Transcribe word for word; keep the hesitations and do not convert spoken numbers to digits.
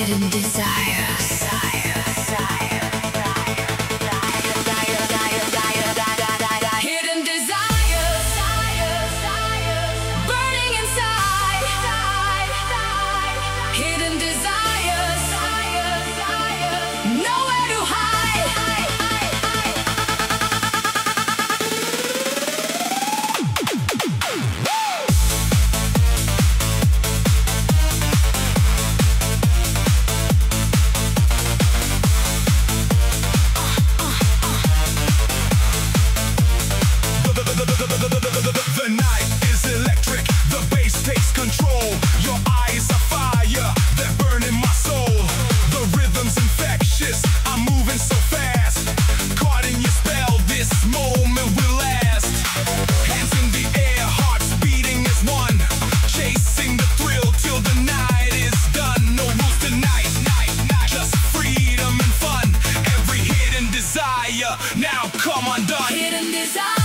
hidden desire. Hidden desire, burning inside. Hidden desire, nowhere to hide. The night is electric, the bass takes control. Your eyes are fire, they're burning my soul. The rhythm's infectious, I'm moving so fast. Caught in your spell, this moment will last. Hands in the air, hearts beating as one. Chasing the thrill till the night is done. No rules tonight, night, night. Just freedom and fun. Every hidden desire, now come undone. Hidden desire.